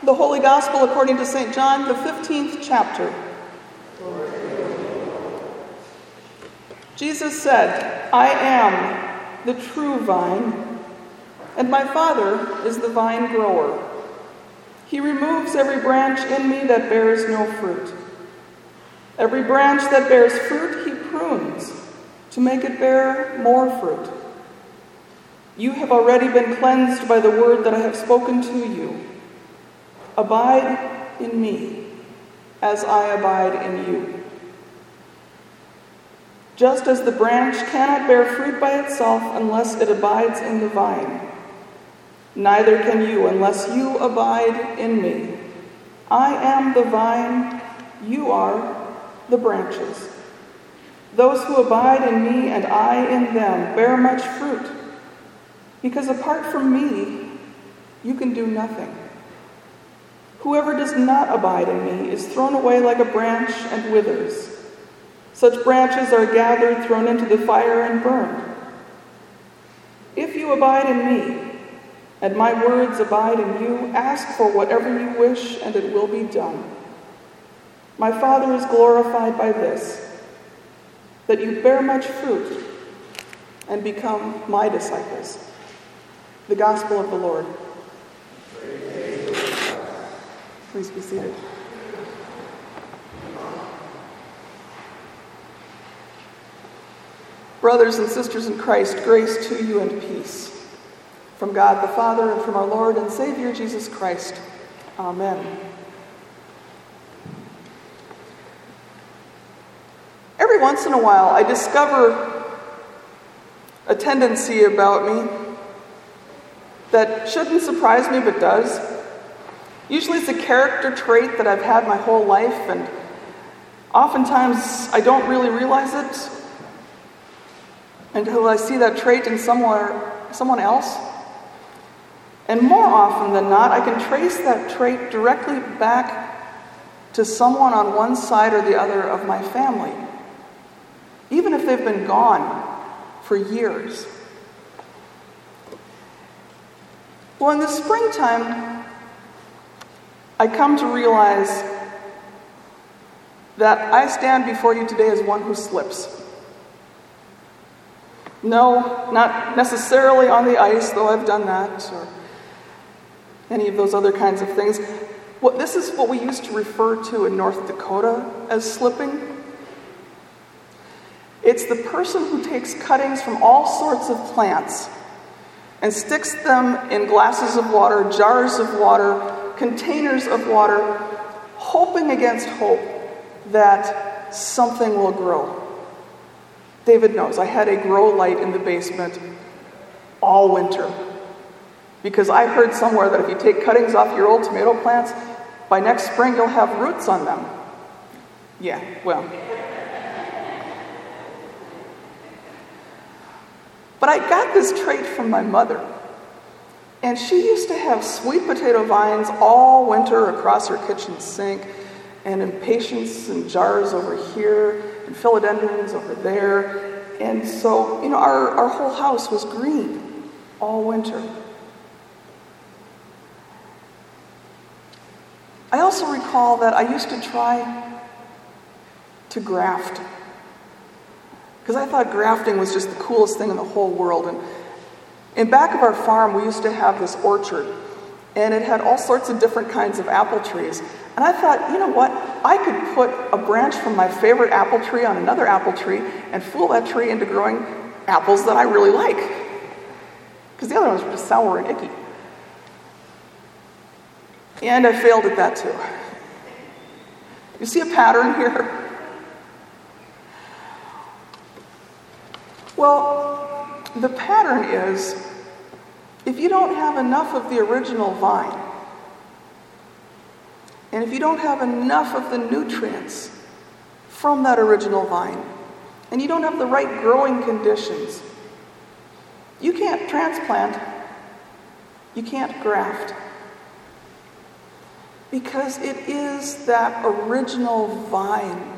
The Holy Gospel according to St. John, the 15th chapter. Jesus said, "I am the true vine, and my Father is the vine grower. He removes every branch in me that bears no fruit. Every branch that bears fruit he prunes to make it bear more fruit. You have already been cleansed by the word that I have spoken to you. Abide in me, as I abide in you. Just as the branch cannot bear fruit by itself unless it abides in the vine, neither can you unless you abide in me. I am the vine, you are the branches. Those who abide in me and I in them bear much fruit, because apart from me, you can do nothing. Whoever does not abide in me is thrown away like a branch and withers. Such branches are gathered, thrown into the fire, and burned. If you abide in me, and my words abide in you, ask for whatever you wish, and it will be done. My Father is glorified by this, that you bear much fruit and become my disciples." The Gospel of the Lord. Please be seated. Brothers and sisters in Christ, grace to you and peace from God the Father and from our Lord and Savior Jesus Christ. Amen. Every once in a while, I discover a tendency about me that shouldn't surprise me but does. Usually it's a character trait that I've had my whole life, and oftentimes I don't really realize it until I see that trait in someone else. And more often than not, I can trace that trait directly back to someone on one side or the other of my family, even if they've been gone for years. Well, in the springtime, I come to realize that I stand before you today as one who slips. No, not necessarily on the ice, though I've done that, or any of those other kinds of things. This is what we used to refer to in North Dakota as slipping. It's the person who takes cuttings from all sorts of plants and sticks them in glasses of water, jars of water, containers of water, hoping against hope that something will grow. David knows I had a grow light in the basement all winter because I heard somewhere that if you take cuttings off your old tomato plants, by next spring you'll have roots on them. Yeah, well. But I got this trait from my mother, and she used to have sweet potato vines all winter across her kitchen sink, and impatiens and jars over here, and philodendrons over there. And so, our whole house was green all winter. I also recall that I used to try to graft, because I thought grafting was just the coolest thing in the whole world. And in back of our farm, we used to have this orchard, and it had all sorts of different kinds of apple trees. And I thought, you know what? I could put a branch from my favorite apple tree on another apple tree and fool that tree into growing apples that I really like. Because the other ones were just sour and icky. And I failed at that too. You see a pattern here? Well, the pattern is, if you don't have enough of the original vine, and if you don't have enough of the nutrients from that original vine, and you don't have the right growing conditions, you can't transplant, you can't graft. Because it is that original vine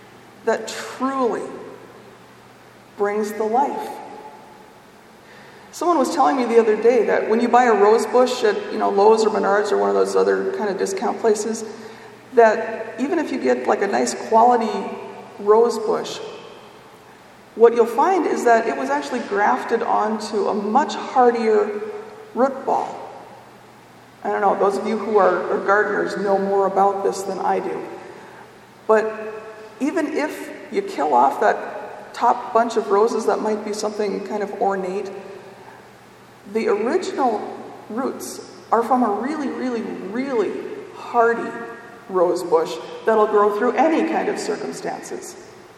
that truly brings the life. Someone was telling me the other day that when you buy a rose bush at Lowe's or Menards or one of those other kind of discount places, that even if you get like a nice quality rose bush, what you'll find is that it was actually grafted onto a much hardier root ball. I don't know, those of you who are gardeners know more about this than I do. But even if you kill off that top bunch of roses that might be something kind of ornate, the original roots are from a really, really, really hardy rose bush that'll grow through any kind of circumstances.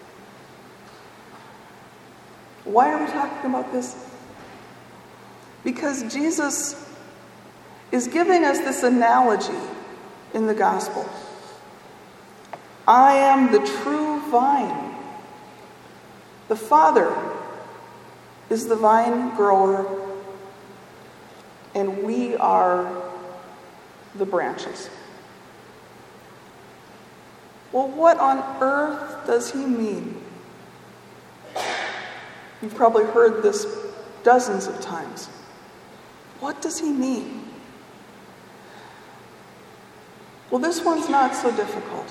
Why are we talking about this? Because Jesus is giving us this analogy in the gospel. I am the true vine. The Father is the vine grower, and we are the branches. Well, what on earth does he mean? You've probably heard this dozens of times. What does he mean? Well, this one's not so difficult.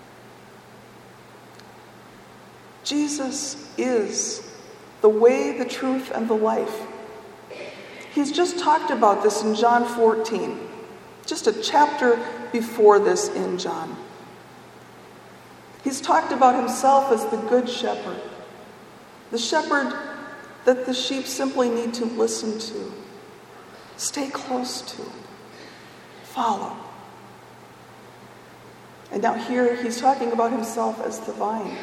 Jesus is the way, the truth, and the life. He's just talked about this in John 14, just a chapter before this in John. He's talked about himself as the good shepherd, the shepherd that the sheep simply need to listen to, stay close to, follow. And now here he's talking about himself as the vine,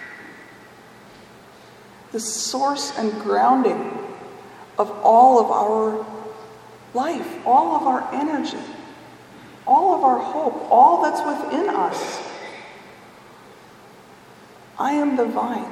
the source and grounding of all of our life, all of our energy, all of our hope, all that's within us. I am the vine.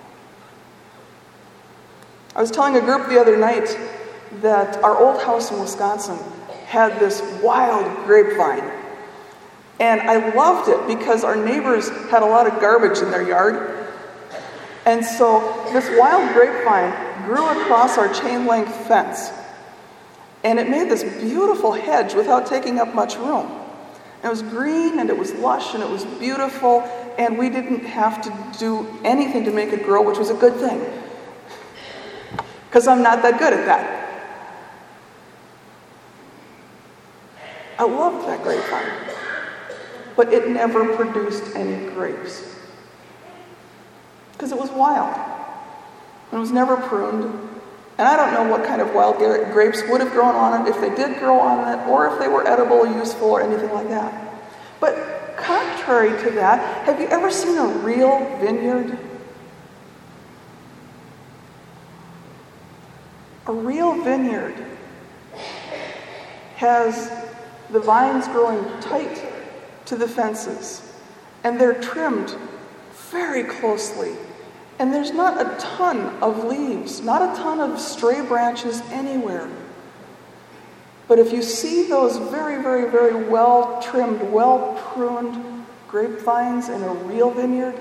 I was telling a group the other night that our old house in Wisconsin had this wild grapevine. And I loved it because our neighbors had a lot of garbage in their yard. And so this wild grapevine grew across our chain-link fence. And it made this beautiful hedge without taking up much room. And it was green, and it was lush, and it was beautiful, and we didn't have to do anything to make it grow, which was a good thing. Because I'm not that good at that. I loved that grapevine. But it never produced any grapes. Because it was wild. And it was never pruned. And I don't know what kind of wild grapes would have grown on it, if they did grow on it, or if they were edible or useful or anything like that. But contrary to that, have you ever seen a real vineyard? A real vineyard has the vines growing tight to the fences, and they're trimmed very closely. And there's not a ton of leaves, not a ton of stray branches anywhere. But if you see those very, very, very well-trimmed, well-pruned grapevines in a real vineyard,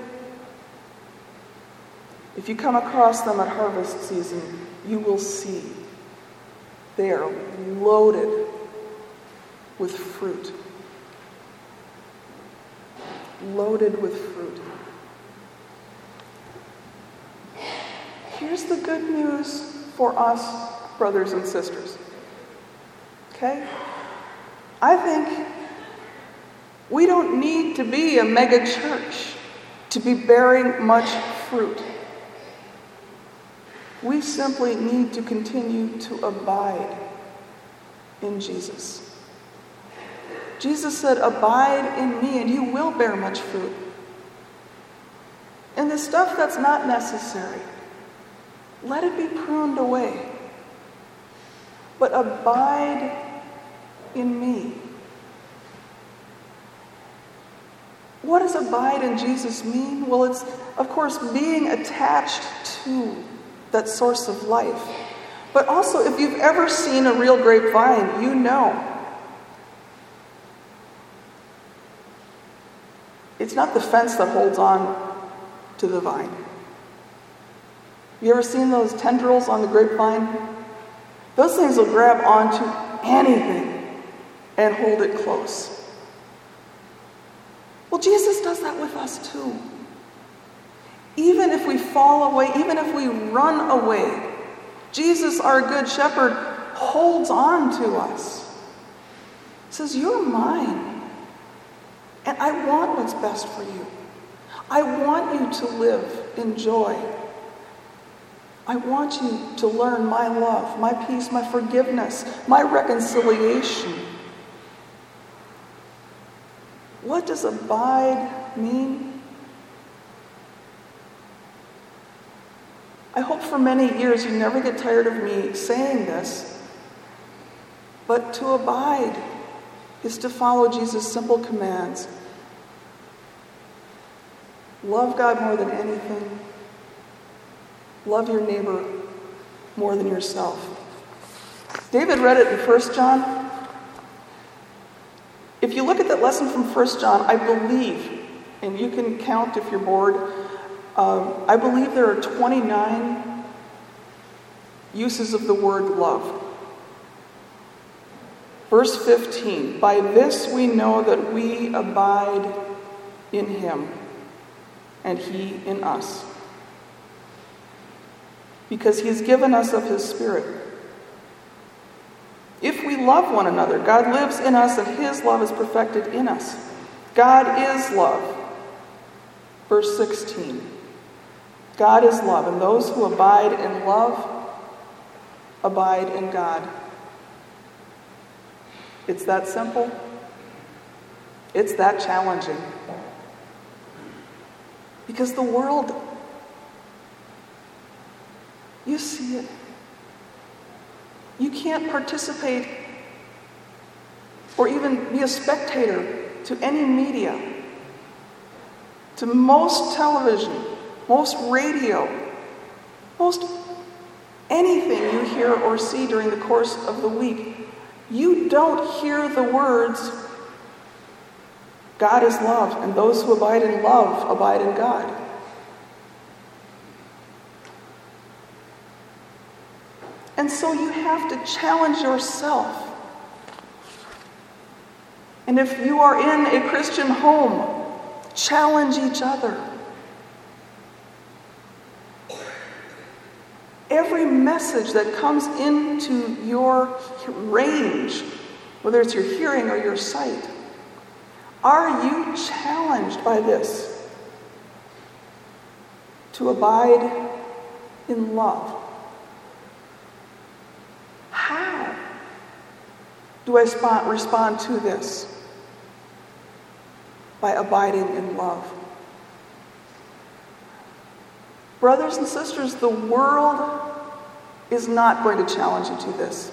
if you come across them at harvest season, you will see they are loaded with fruit. Loaded with fruit. Here's the good news for us, brothers and sisters. Okay? I think we don't need to be a mega church to be bearing much fruit. We simply need to continue to abide in Jesus. Jesus said, "Abide in me, and you will bear much fruit." And the stuff that's not necessary, let it be pruned away. But abide in me. What does abide in Jesus mean? Well, it's, of course, being attached to that source of life. But also, if you've ever seen a real grapevine, you know it's not the fence that holds on to the vine. You ever seen those tendrils on the grapevine? Those things will grab onto anything and hold it close. Well, Jesus does that with us too. Even if we fall away, even if we run away, Jesus, our good shepherd, holds on to us. He says, "You're mine, and I want what's best for you. I want you to live in joy. I want you to learn my love, my peace, my forgiveness, my reconciliation." What does abide mean? I hope for many years you never get tired of me saying this, but to abide is to follow Jesus' simple commands. Love God more than anything. Love your neighbor more than yourself. David read it in 1 John. If you look at that lesson from 1 John, I believe, and you can count if you're bored, I believe there are 29 uses of the word love. Verse 15, "By this we know that we abide in him, and he in us, because he has given us of his Spirit. If we love one another, God lives in us, and his love is perfected in us. God is love." Verse 16, "God is love, and those who abide in love abide in God." It's that simple. It's that challenging. Because the world, you see it. You can't participate or even be a spectator to any media, to most television, most radio, most anything you hear or see during the course of the week. You don't hear the words, "God is love, and those who abide in love abide in God." And so you have to challenge yourself. And if you are in a Christian home, challenge each other. Every message that comes into your range, whether it's your hearing or your sight, are you challenged by this to abide in love? How do I respond to this? By abiding in love. Brothers and sisters, the world is not going to challenge you to this.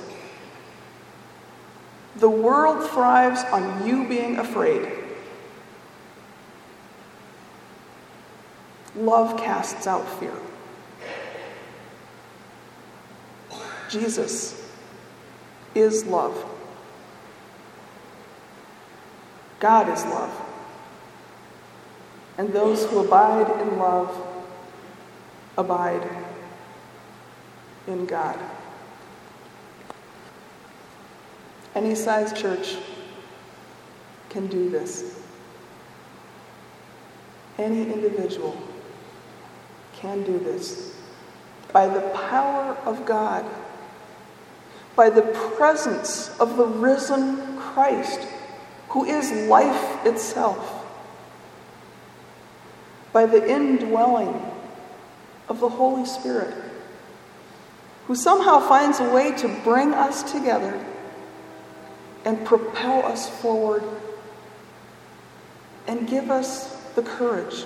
The world thrives on you being afraid. Love casts out fear. Jesus is love. God is love. And those who abide in love abide in God. Any size church can do this. Any individual can do this. By the power of God, by the presence of the risen Christ, who is life itself, by the indwelling of the Holy Spirit, who somehow finds a way to bring us together and propel us forward and give us the courage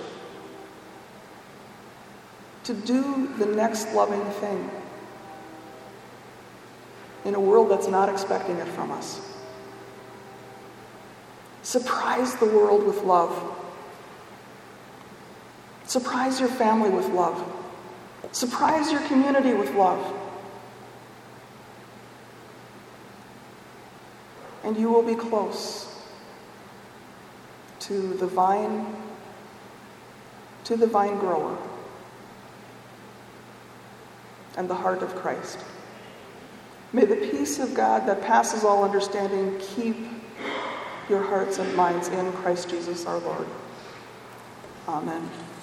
to do the next loving thing in a world that's not expecting it from us. Surprise the world with love. Surprise your family with love. Surprise your community with love. And you will be close to the vine grower, and the heart of Christ. May the peace of God that passes all understanding keep your hearts and minds in Christ Jesus our Lord. Amen.